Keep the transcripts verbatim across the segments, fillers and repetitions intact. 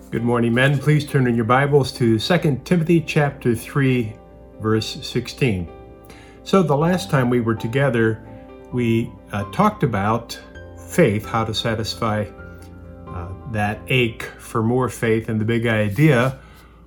Good morning, men. Please turn in your Bibles to Second Timothy chapter three, verse sixteen. So the last time we were together, we uh, talked about faith, how to satisfy uh, that ache for more faith. And the big idea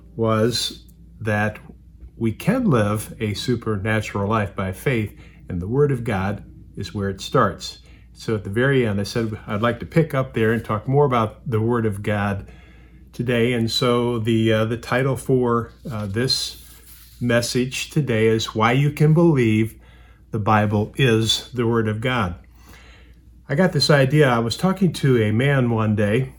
was that we can live a supernatural life by faith, and the Word of God is where it starts. So at the very end, I said I'd like to pick up there and talk more about the Word of God today. And so the uh, the title for uh, this message today is Why You Can Believe the Bible is the Word of God. I got this idea. I was talking to a man one day,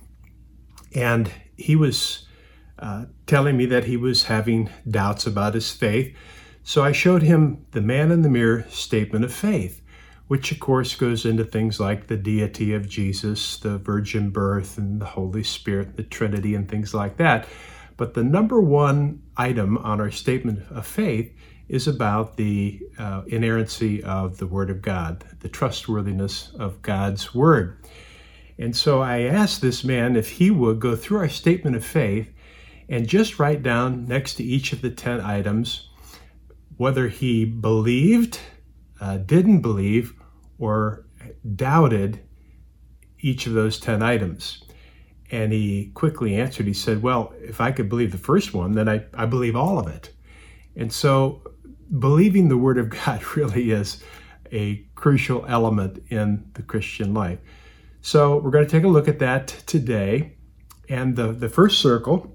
and he was uh, telling me that he was having doubts about his faith. So I showed him the Man in the Mirror statement of faith, which of course goes into things like the deity of Jesus, the virgin birth, and the Holy Spirit, the Trinity, and things like that. But the number one item on our statement of faith is about the uh, inerrancy of the Word of God, the trustworthiness of God's Word. And so I asked this man if he would go through our statement of faith and just write down next to each of the ten items whether he believed, uh, didn't believe, or doubted each of those ten items. And he quickly answered. He said, well, if I could believe the first one, then I, I believe all of it. And so believing the Word of God really is a crucial element in the Christian life. So we're going to take a look at that today. And the, the first circle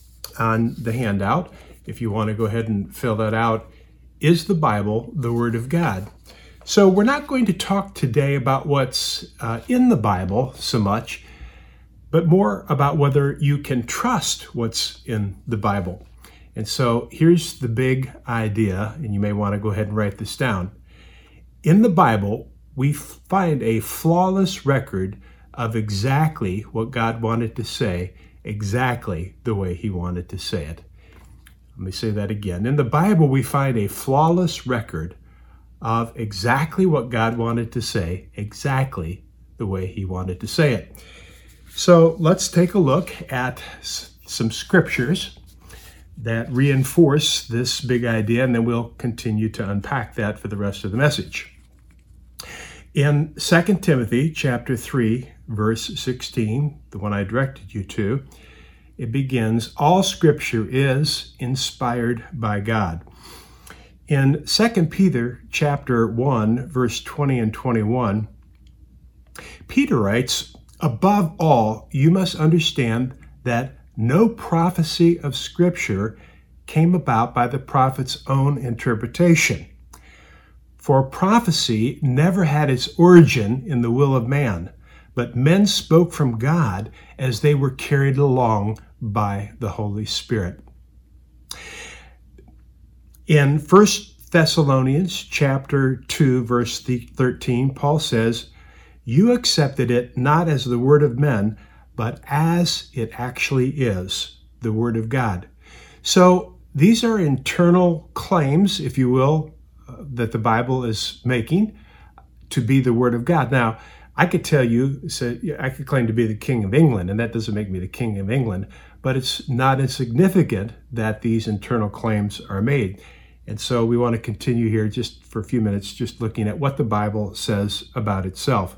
on the handout, if you want to go ahead and fill that out, is the Bible, the Word of God. So we're not going to talk today about what's uh, in the Bible so much, but more about whether you can trust what's in the Bible. And so here's the big idea, and you may want to go ahead and write this down. In the Bible, we find a flawless record of exactly what God wanted to say, exactly the way He wanted to say it. Let me say that again. In the Bible, we find a flawless record of exactly what God wanted to say, exactly the way He wanted to say it. So let's take a look at s- some scriptures that reinforce this big idea, and then we'll continue to unpack that for the rest of the message. In Second Timothy chapter three, verse sixteen, the one I directed you to, it begins, all scripture is inspired by God. In Second Peter chapter one, verse twenty and twenty-one, Peter writes, above all, you must understand that no prophecy of Scripture came about by the prophet's own interpretation. For prophecy never had its origin in the will of man, but men spoke from God as they were carried along by the Holy Spirit. In First Thessalonians chapter two, verse thirteen, Paul says, you accepted it not as the word of men, but as it actually is, the Word of God. So these are internal claims, if you will, uh, that the Bible is making to be the Word of God. Now, I could tell you, so I could claim to be the King of England, and that doesn't make me the King of England, but it's not insignificant that these internal claims are made. And so we want to continue here just for a few minutes, just looking at what the Bible says about itself.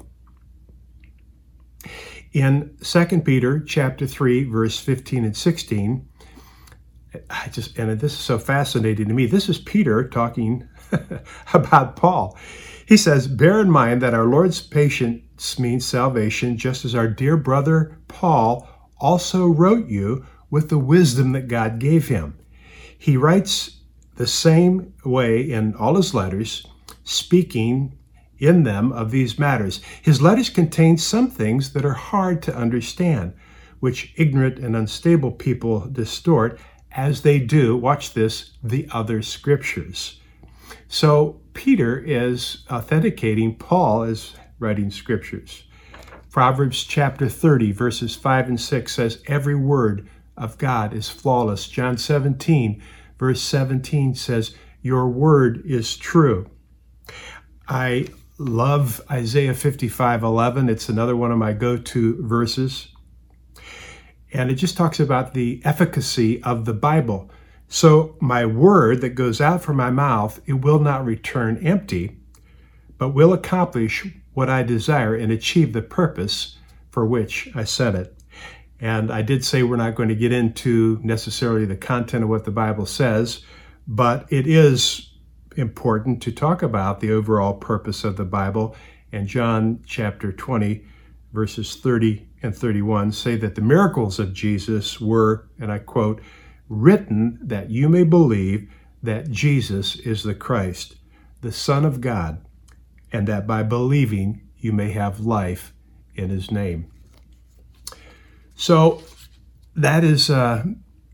In Second Peter chapter three, verse fifteen and sixteen, I just, and this is so fascinating to me. This is Peter talking about Paul. He says, bear in mind that our Lord's patience means salvation, just as our dear brother Paul also wrote you with the wisdom that God gave him. He writes the same way in all his letters, speaking in them of these matters. His letters contain some things that are hard to understand, which ignorant and unstable people distort, as they do, watch this, the other scriptures. So Peter is authenticating Paul as writing scriptures. Proverbs chapter thirty, verses five and six says, every word of God is flawless. John seventeen, verse seventeen says, your word is true. I love Isaiah fifty-five eleven. It's another one of my go-to verses. And it just talks about the efficacy of the Bible. So my word that goes out from my mouth, it will not return empty, but will accomplish what I desire and achieve the purpose for which I sent it. And I did say we're not going to get into necessarily the content of what the Bible says, but it is important to talk about the overall purpose of the Bible. And John chapter twenty, verses thirty and thirty-one say that the miracles of Jesus were, and I quote, written that you may believe that Jesus is the Christ, the Son of God, and that by believing you may have life in his name. So that is uh,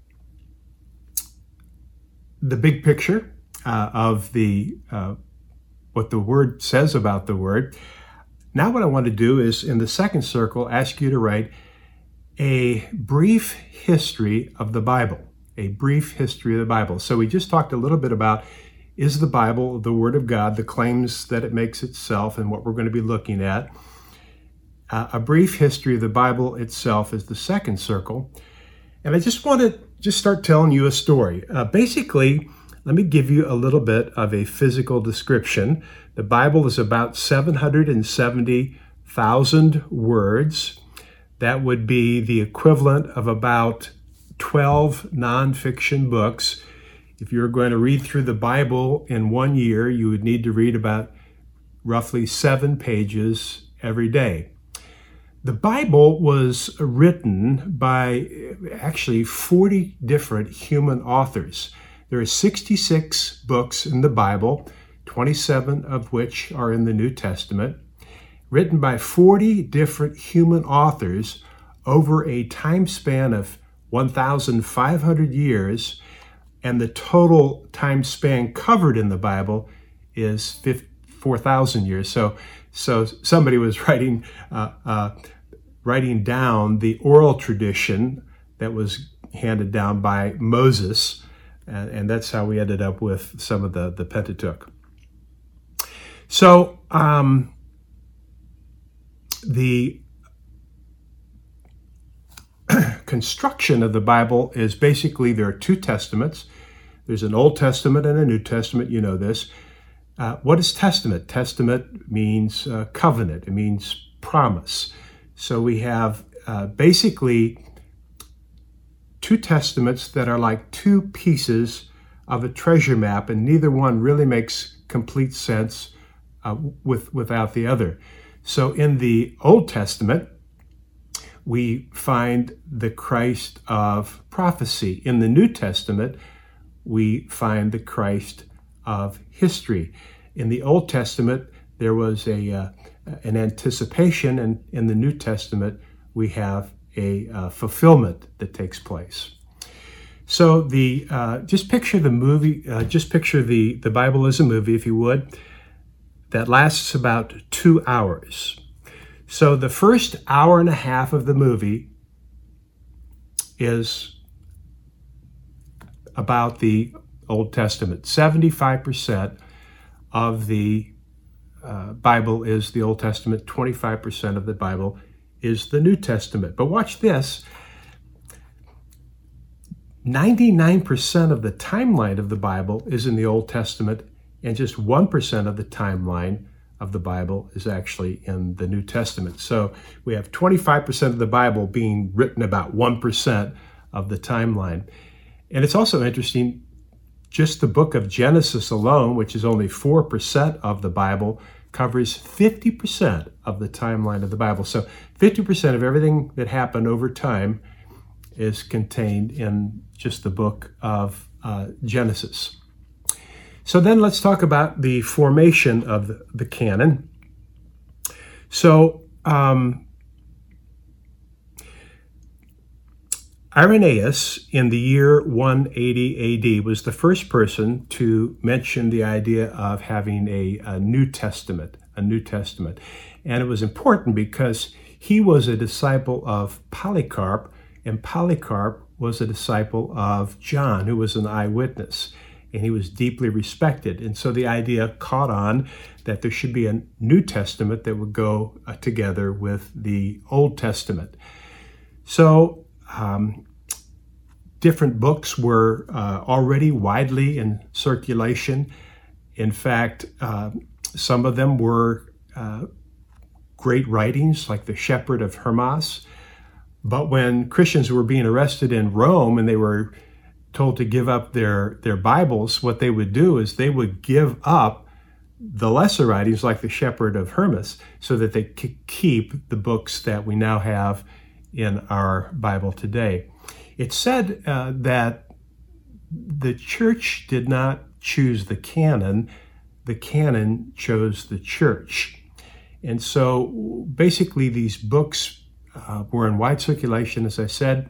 the big picture uh, of the uh, what the Word says about the Word. Now what I want to do is, in the second circle, ask you to write a brief history of the Bible. A brief history of the Bible. So we just talked a little bit about, is the Bible the Word of God, the claims that it makes itself, and what we're going to be looking at. Uh, a brief history of the Bible itself is the second circle. And I just want to just start telling you a story. Uh, basically, let me give you a little bit of a physical description. The Bible is about seven hundred seventy thousand words. That would be the equivalent of about twelve nonfiction books. If you were going to read through the Bible in one year, you would need to read about roughly seven pages every day. The Bible was written by actually forty different human authors. There are sixty-six books in the Bible, twenty-seven of which are in the New Testament, written by forty different human authors over a time span of one thousand five hundred years, and the total time span covered in the Bible is four thousand years. So, so somebody was writing uh, uh, writing down the oral tradition that was handed down by Moses, and, and that's how we ended up with some of the, the Pentateuch. So um, the construction of the Bible is basically, there are two testaments. There's an Old Testament and a New Testament. You know this. Uh, what is testament? Testament means uh, covenant. It means promise. So we have uh, basically two testaments that are like two pieces of a treasure map, and neither one really makes complete sense uh, with without the other. So in the Old Testament, we find the Christ of prophecy. In the New Testament, we find the Christ of history. In the Old Testament, there was a uh, an anticipation, and in the New Testament, we have a uh, fulfillment that takes place. So the uh, just picture the movie, uh, just picture the, the Bible as a movie, if you would, that lasts about two hours. So the first hour and a half of the movie is about the Old Testament. seventy-five percent of the uh, Bible is the Old Testament. twenty-five percent of the Bible is the New Testament. But watch this. ninety-nine percent of the timeline of the Bible is in the Old Testament, and just one percent of the timeline of the Bible is actually in the New Testament. So we have twenty-five percent of the Bible being written about one percent of the timeline. And it's also interesting, just the book of Genesis alone, which is only four percent of the Bible, covers fifty percent of the timeline of the Bible. So fifty percent of everything that happened over time is contained in just the book of uh, Genesis. So then let's talk about the formation of the, the canon. So um, Irenaeus, in the year one eighty A D, was the first person to mention the idea of having a, a New Testament, a New Testament. And it was important because he was a disciple of Polycarp, and Polycarp was a disciple of John, who was an eyewitness, and he was deeply respected. And so the idea caught on that there should be a New Testament that would go uh, together with the Old Testament. So um, different books were uh, already widely in circulation. In fact, uh, some of them were uh, great writings, like the Shepherd of Hermas. But when Christians were being arrested in Rome and they were told to give up their, their Bibles, what they would do is they would give up the lesser writings like the Shepherd of Hermas so that they could keep the books that we now have in our Bible today. It's said uh, that the church did not choose the canon, the canon chose the church. And so basically these books uh, were in wide circulation, as I said.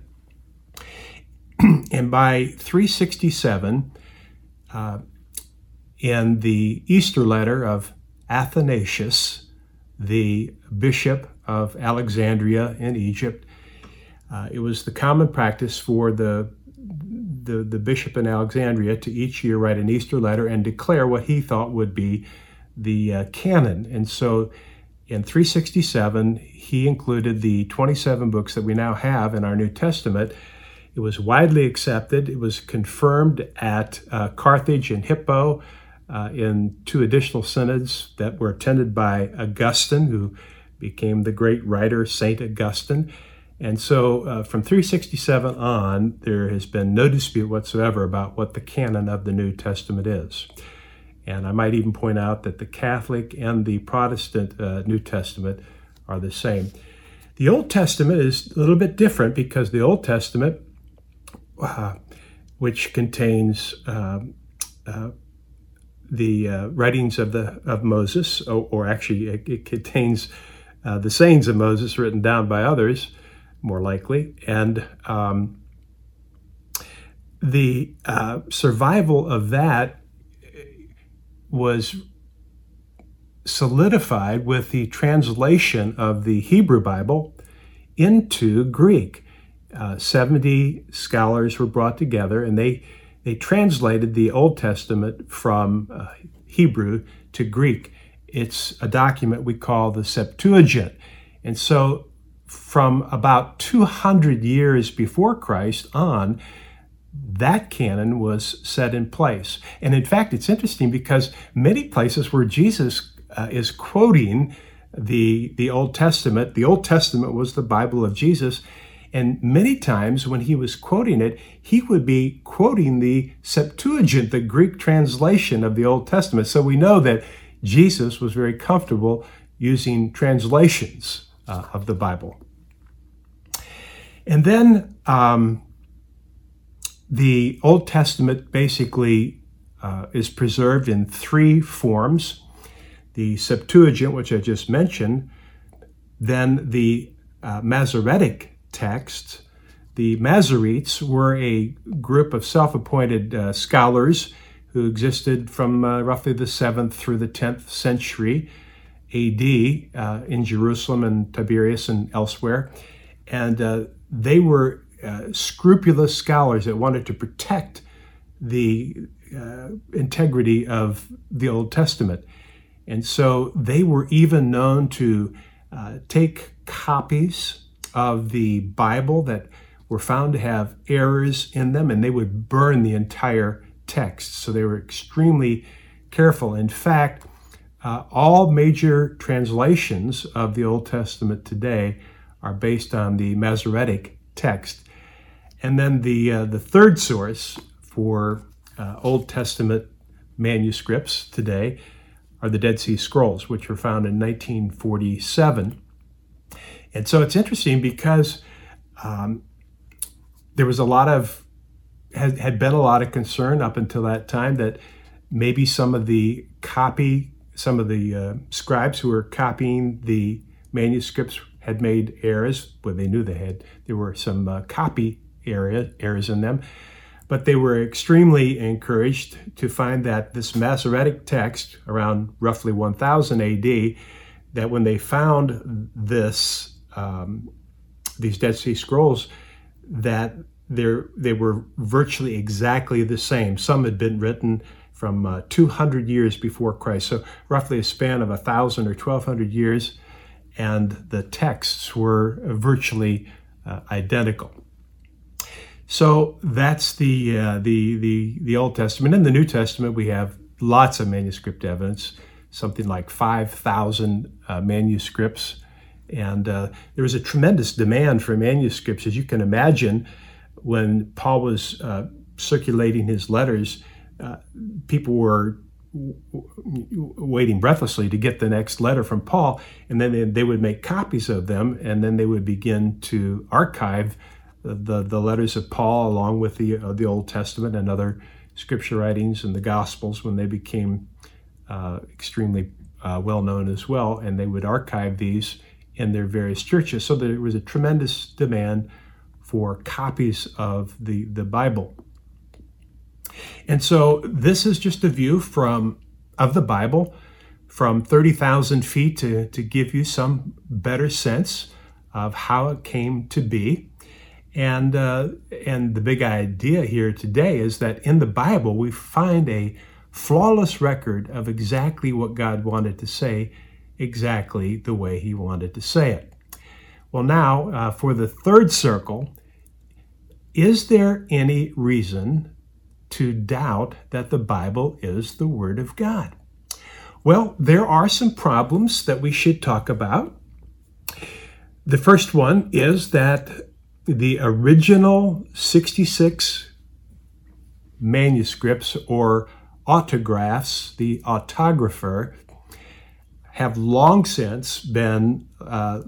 And by three sixty-seven, uh, in the Easter letter of Athanasius, the bishop of Alexandria in Egypt, uh, it was the common practice for the, the, the bishop in Alexandria to each year write an Easter letter and declare what he thought would be the uh, canon. And so in three sixty-seven, he included the twenty-seven books that we now have in our New Testament. It was widely accepted. It was confirmed at uh, Carthage and Hippo uh, in two additional synods that were attended by Augustine, who became the great writer, Saint Augustine. And so uh, from three sixty-seven on, there has been no dispute whatsoever about what the canon of the New Testament is. And I might even point out that the Catholic and the Protestant uh, New Testament are the same. The Old Testament is a little bit different because the Old Testament, uh, which contains uh, uh, the uh, writings of the of Moses, or, or actually it, it contains uh, the sayings of Moses written down by others, more likely, and um, the uh, survival of that was solidified with the translation of the Hebrew Bible into Greek. Uh, seventy scholars were brought together, and they they translated the Old Testament from uh, Hebrew to Greek. It's a document we call the Septuagint. And so from about two hundred years before Christ on, that canon was set in place. And in fact, it's interesting because many places where Jesus uh, is quoting the, the Old Testament, the Old Testament was the Bible of Jesus, and many times when he was quoting it, he would be quoting the Septuagint, the Greek translation of the Old Testament. So we know that Jesus was very comfortable using translations uh, of the Bible. And then um, the Old Testament basically uh, is preserved in three forms. The Septuagint, which I just mentioned, then the uh, Masoretic text. The Masoretes were a group of self-appointed uh, scholars who existed from uh, roughly the seventh through the tenth century A D uh, in Jerusalem and Tiberias and elsewhere. And uh, they were uh, scrupulous scholars that wanted to protect the uh, integrity of the Old Testament. And so they were even known to uh, take copies of the Bible that were found to have errors in them, and they would burn the entire text. So they were extremely careful. In fact, uh, all major translations of the Old Testament today are based on the Masoretic text. And then the uh, the third source for uh, Old Testament manuscripts today are the Dead Sea Scrolls, which were found in nineteen forty-seven. And so it's interesting because um, there was a lot of, had, had been a lot of concern up until that time that maybe some of the copy, some of the uh, scribes who were copying the manuscripts had made errors. Well, they knew they had. There were some uh, copy area, errors in them. But they were extremely encouraged to find that this Masoretic text, around roughly one thousand A D, that when they found this, um, these Dead Sea Scrolls, that they were virtually exactly the same. Some had been written from uh, two hundred years before Christ, so roughly a span of one thousand or twelve hundred years, and the texts were virtually uh, identical. So that's the, uh, the, the, the Old Testament. In the New Testament, we have lots of manuscript evidence, something like five thousand uh, manuscripts. And uh, there was a tremendous demand for manuscripts. As you can imagine, when Paul was uh, circulating his letters, uh, people were w- w- waiting breathlessly to get the next letter from Paul, and then they, they would make copies of them, and then they would begin to archive the, the letters of Paul along with the, uh, the Old Testament and other scripture writings and the Gospels when they became uh, extremely uh, well known as well, and they would archive these in their various churches. So there was a tremendous demand for copies of the, the Bible. And so this is just a view from of the Bible from thirty thousand feet to, to give you some better sense of how it came to be. And, uh, and the big idea here today is that in the Bible, we find a flawless record of exactly what God wanted to say, exactly the way he wanted to say it. Well, now, uh, for the third circle, is there any reason to doubt that the Bible is the Word of God? Well, there are some problems that we should talk about. The first one is that the original sixty-six manuscripts or autographs, the autographer, have long since been uh,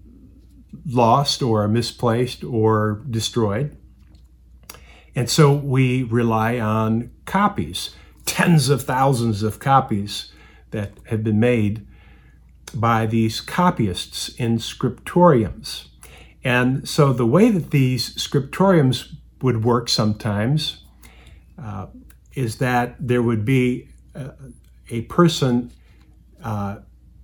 lost or misplaced or destroyed. And so we rely on copies, tens of thousands of copies that have been made by these copyists in scriptoriums. And so the way that these scriptoriums would work sometimes uh, is that there would be a, a person uh,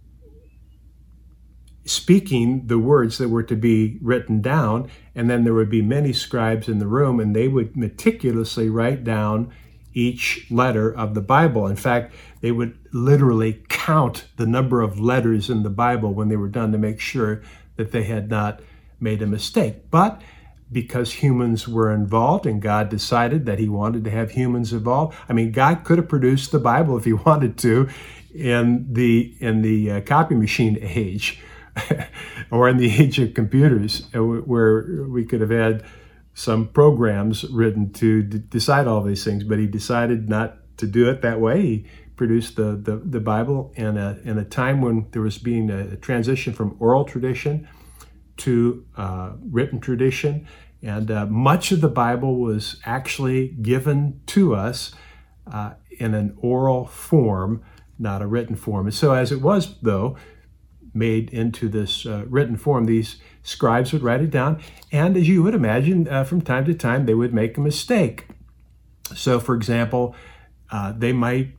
speaking the words that were to be written down, and then there would be many scribes in the room, and they would meticulously write down each letter of the Bible. In fact, they would literally count the number of letters in the Bible when they were done to make sure that they had not made a mistake. But because humans were involved and God decided that he wanted to have humans involved, I mean, God could have produced the Bible if he wanted to in the, in the uh, copy machine age. Or in the age of computers, where we could have had some programs written to d- decide all these things, but he decided not to do it that way. He produced the, the, the Bible in a, in a time when there was being a, a transition from oral tradition to uh, written tradition, and uh, much of the Bible was actually given to us uh, in an oral form, not a written form. And so as it was, though, made into this uh, written form, these scribes would write it down, and as you would imagine, uh, from time to time they would make a mistake. So for example, uh, they might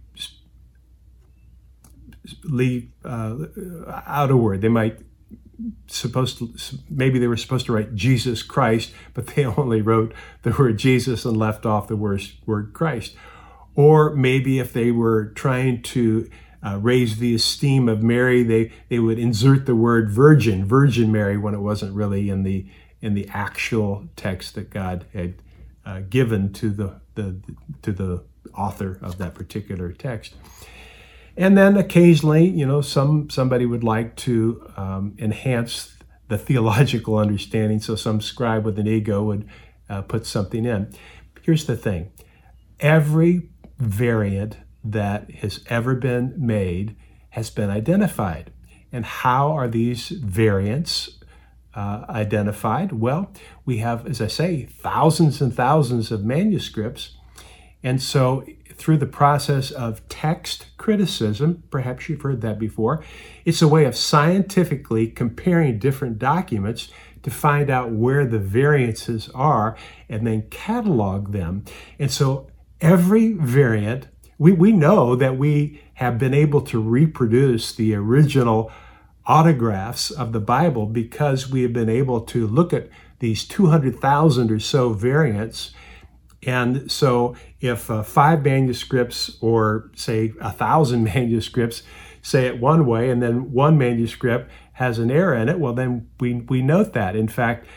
leave uh, out a word. They might supposed to, maybe they were supposed to write Jesus Christ, but they only wrote the word Jesus and left off the word, word Christ. Or maybe if they were trying to Uh, raise the esteem of Mary, they they would insert the word virgin, Virgin Mary, when it wasn't really in the in the actual text that God had uh, given to the, the to the author of that particular text. And then occasionally, you know, some somebody would like to um, enhance the theological understanding, so some scribe with an ego would uh, put something in. Here's the thing: every variant that has ever been made has been identified. And how are these variants uh, identified? Well, we have, as I say, thousands and thousands of manuscripts. And so through the process of text criticism, perhaps you've heard that before, it's a way of scientifically comparing different documents to find out where the variances are and then catalog them. And so every variant, We, we know that we have been able to reproduce the original autographs of the Bible because we have been able to look at these two hundred thousand or so variants. And so if uh, five manuscripts or say a thousand manuscripts say it one way and then one manuscript has an error in it, well, then we, we note that. In fact,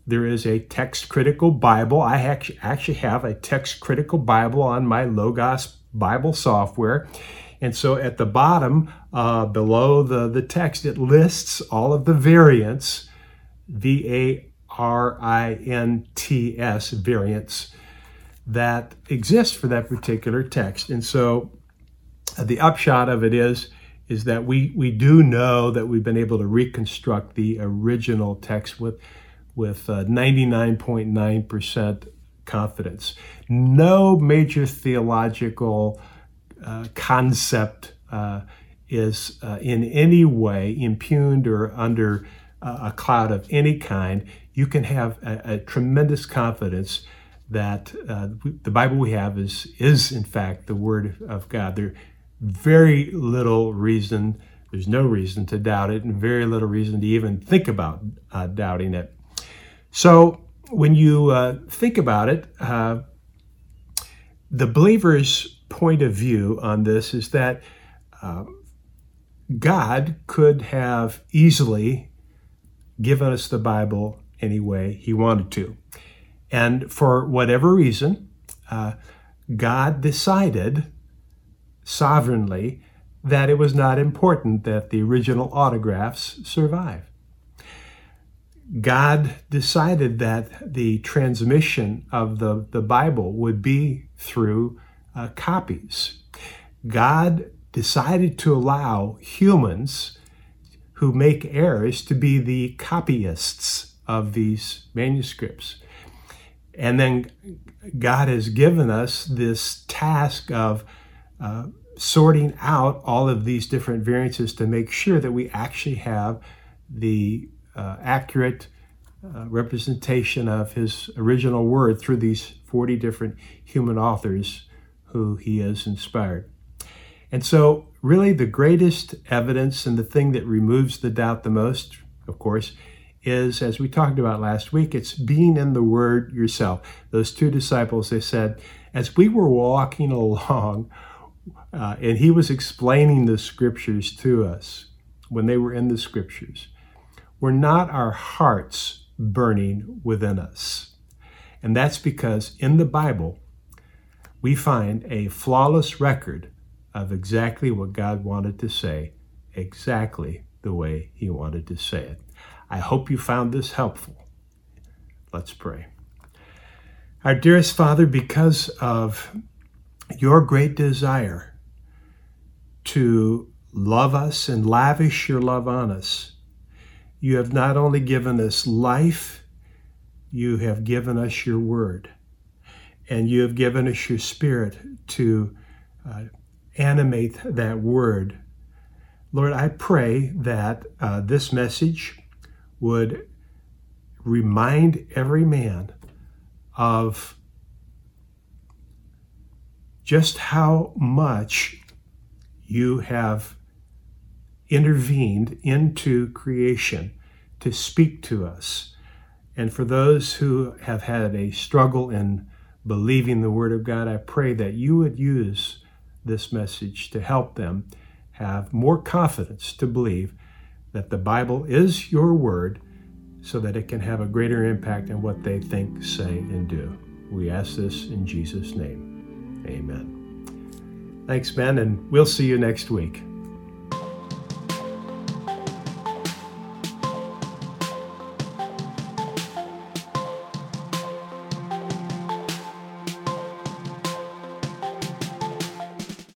there is a text critical Bible. I actually have a text critical Bible on my Logos Bible software. And so at the bottom, uh, below the, the text, it lists all of the variants, V A R I N T S, variants, that exist for that particular text. And so uh, the upshot of it is, is that we, we do know that we've been able to reconstruct the original text with, with uh, ninety-nine point nine percent confidence. No major theological uh, concept uh, is uh, in any way impugned or under uh, a cloud of any kind. You can have a, a tremendous confidence that uh, the Bible we have is, is in fact the Word of God. There very little reason, there's no reason to doubt it, and very little reason to even think about uh, doubting it. So when you uh, think about it, uh, the believer's point of view on this is that uh, God could have easily given us the Bible any way he wanted to. And for whatever reason, uh, God decided sovereignly that it was not important that the original autographs survive. God decided that the transmission of the, the Bible would be through uh, copies. God decided to allow humans who make errors to be the copyists of these manuscripts. And then God has given us this task of uh, sorting out all of these different variances to make sure that we actually have the uh, accurate uh, representation of his original word through these forty different human authors who he has inspired. And so really the greatest evidence and the thing that removes the doubt the most, of course, is, as we talked about last week, it's being in the Word yourself. Those two disciples, they said, as we were walking along, uh, and he was explaining the Scriptures to us, when they were in the Scriptures, were not our hearts burning within us? And that's because in the Bible, we find a flawless record of exactly what God wanted to say, exactly the way he wanted to say it. I hope you found this helpful. Let's pray. Our dearest Father, because of your great desire to love us and lavish your love on us, you have not only given us life, you have given us your word, and you have given us your Spirit to uh, animate that word. Lord, I pray that uh, this message would remind every man of just how much you have intervened into creation to speak to us. And for those who have had a struggle in believing the Word of God, I pray that you would use this message to help them have more confidence to believe that the Bible is your word, so that it can have a greater impact on what they think, say, and do. We ask this in Jesus' name. Amen. Thanks, Ben, and we'll see you next week.